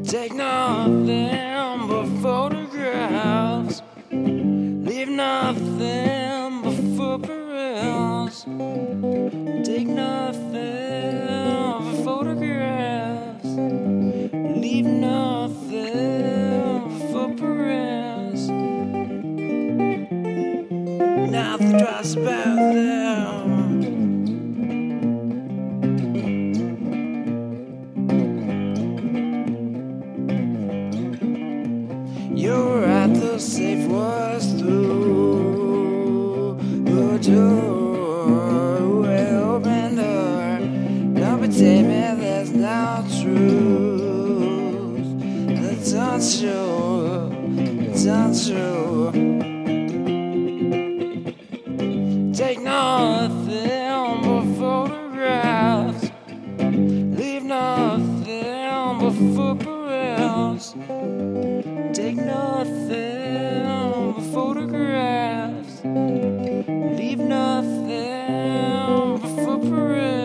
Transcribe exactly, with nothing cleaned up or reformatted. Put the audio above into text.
Take nothing but photographs. Leave nothing but footprints. Take nothing but photographs. Leave nothing but footprints. Nothing tries about them. You're right, the safe was through the door. We opened her. Don't betray me, there's no truth. That's not true. It's not true. Take nothing but photographs. Leave nothing but footprints. Take nothing but photographs. Leave nothing but footprints.